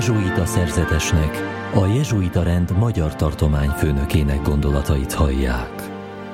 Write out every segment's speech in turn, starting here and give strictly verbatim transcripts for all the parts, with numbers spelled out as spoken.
jezsuita szerzetesnek, a jezsuita rend magyar tartományfőnökének gondolatait hallják.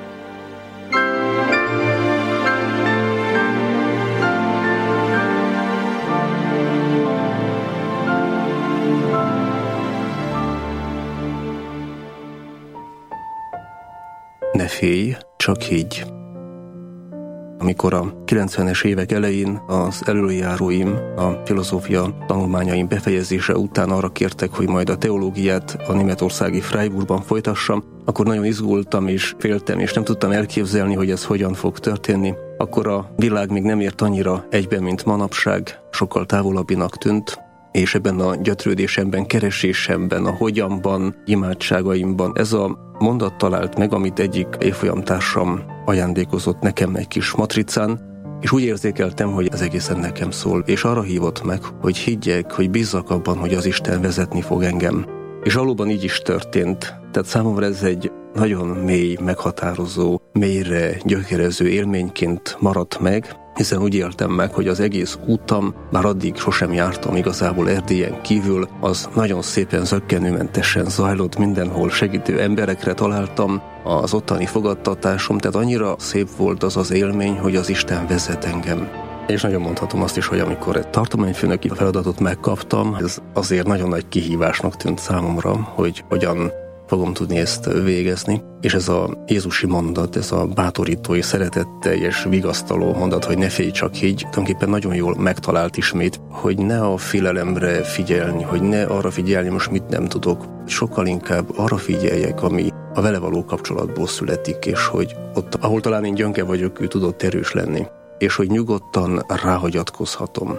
Ne félj, csak higgy. Amikor a kilencvenes évek elején az előjáróim a filozófia tanulmányaim befejezése után arra kértek, hogy majd a teológiát a németországi Freiburgban folytassam, akkor nagyon izgultam és féltem, és nem tudtam elképzelni, hogy ez hogyan fog történni. Akkor a világ még nem ért annyira egyben, mint manapság, sokkal távolabbinak tűnt, és ebben a gyötrődésemben, keresésemben, a hogyanban, imádságaimban ez a mondat talált meg, amit egyik évfolyamtársam ajándékozott nekem egy kis matricán, és úgy érzékeltem, hogy ez egészen nekem szól, és arra hívott meg, hogy higgyek, hogy bízzak abban, hogy az Isten vezetni fog engem. És valóban így is történt. Tehát számomra ez egy nagyon mély, meghatározó, mélyre gyökerező élményként maradt meg, hiszen úgy éltem meg, hogy az egész útam, bár addig sosem jártam igazából Erdélyen kívül, az nagyon szépen zökkenőmentesen zajlott, mindenhol segítő emberekre találtam, az ottani fogadtatásom, tehát annyira szép volt az az élmény, hogy az Isten vezet engem. És nagyon mondhatom azt is, hogy amikor egy tartományfőnöki feladatot megkaptam, ez azért nagyon nagy kihívásnak tűnt számomra, hogy hogyan fogom tudni ezt végezni. És ez a jézusi mondat, ez a bátorító és szeretetteljes, vigasztaló mondat, hogy ne félj, csak higgy, tulajdonképpen nagyon jól megtalált ismét, hogy ne a félelemre figyelni, hogy ne arra figyelni, most mit nem tudok, sokkal inkább arra figyeljek, ami a vele való kapcsolatból születik, és hogy ott, ahol talán én gyönge vagyok, ő tudott erős lenni, és hogy nyugodtan ráhagyatkozhatom.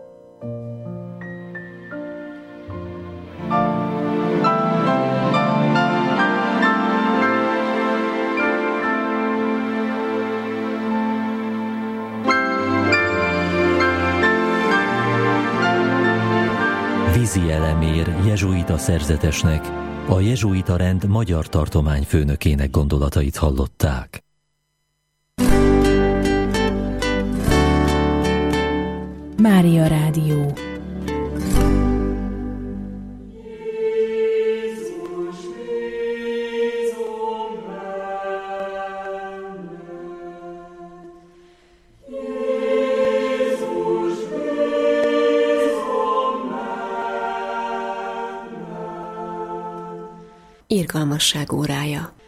Vizi Elemér jezsuita szerzetesnek, a jezsuita rend magyar tartományfőnökének gondolatait hallották. Mária Rádió. Irgalmasság órája.